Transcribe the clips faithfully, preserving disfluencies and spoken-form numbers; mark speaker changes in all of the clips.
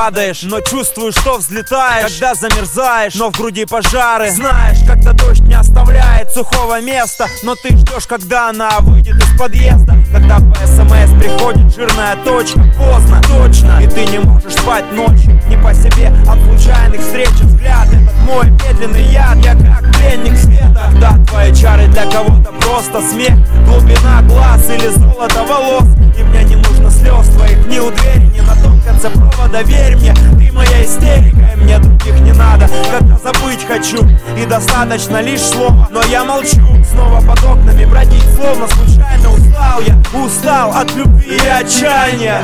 Speaker 1: падаешь, но чувствую, что взлетаешь. Когда замерзаешь, но в груди пожары. Знаешь, когда дождь не оставляет сухого места, но ты ждешь, когда она выйдет из подъезда. Когда по смс приходит жирная точка. Поздно, точно, и ты не можешь спать ночью. Не по себе от случайных встреч и взгляд. Этот мой медленный яд, я как пленник света. Когда твои чары для кого-то просто смех, глубина глаз или золото волос. И мне не нужно слез твоих ни у двери, ни на том конце провода. Верь мне, ты моя истерика, и мне других не надо. Когда забыть хочу, и достаточно лишь слова. Но я молчу, снова под окнами бродить, словно случайно устал я. Устал от любви и отчаяния.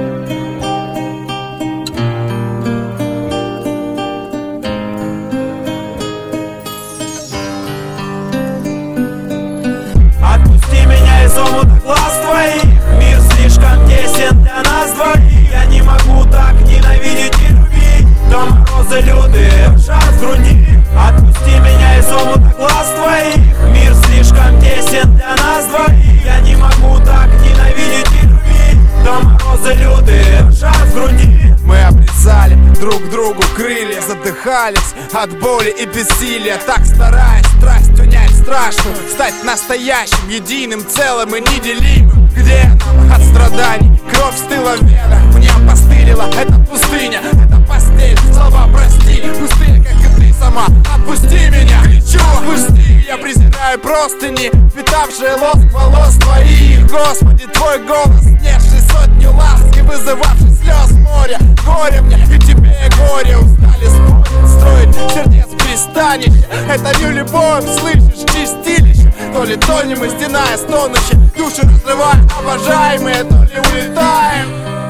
Speaker 1: Отпусти меня из омута глаз твоих. Мир слишком тесен для нас двоих. Я не могу так ненавидеть и любить. До мороза лютые, жар в груди. Отпусти меня из омута глаз твоих. Мир слишком тесен для нас двоих. Я не могу так ненавидеть и любить. До мороза лютые, жар в груди.
Speaker 2: Мы обрезали друг другу крылья, задыхались от боли и бессилия. Так стараясь страсть унять страшную, стать настоящим, единым, целым и неделимым. Где нам от страданий? Кровь стыла в венах, мне опостылила эта пустыня, эта постель, слова прости, пустые, как и ты сама. Отпусти меня, кричу, отпусти. Я презираю простыни, впитавшие лоск волос твоих. Господи, твой голос, несший сотню ласк и вызывавший слез моря. Горе мне и тебе горе, устали спорить, строить сердец пристанище. Это не любовь, слышишь, чистилище. То ли тонем мы, стеная стонуще, души разрываем, обожаемые, то ли улетаем.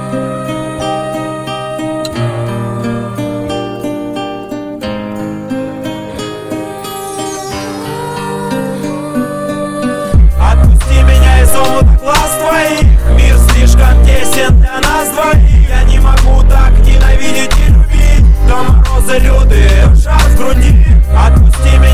Speaker 1: Отпусти меня из омута глаз твоих. Мир слишком тесен для нас двоих. Я не могу так ненавидеть и любить. До мороза лютые, жар в груди. Отпусти меня